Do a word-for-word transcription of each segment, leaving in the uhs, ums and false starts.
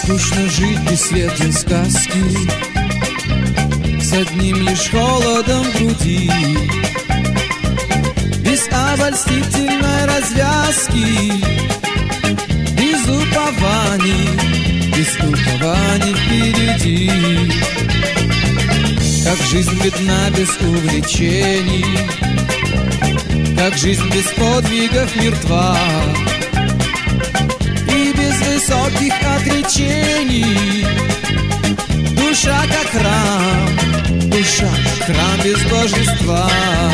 скучно жить без светлой сказки, с одним лишь холодом в груди, без обольстительной развязки, без упований, без упований впереди. Как жизнь бедна без увлечений, как жизнь без подвигов мертва, и без высоких отречений. Душа как храм, душа как храм без божества.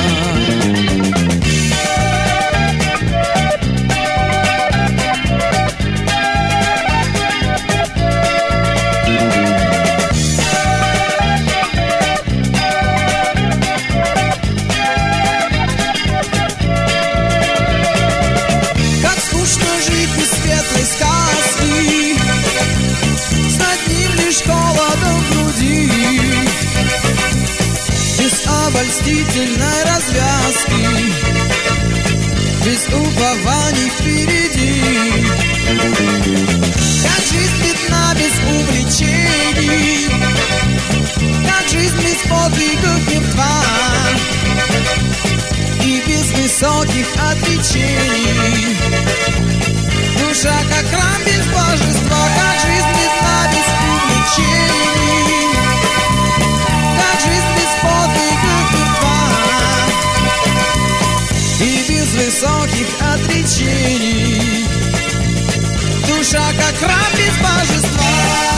Обольстительной развязки, без упований впереди. Как жизнь бедна без увлечений, как жизнь без подвигов мертва, и без высоких отречений. Душа как храм без божества, как жизнь бедна без увлечений, как жизнь без подвигов и без высоких отречений. Душа как храм без божества.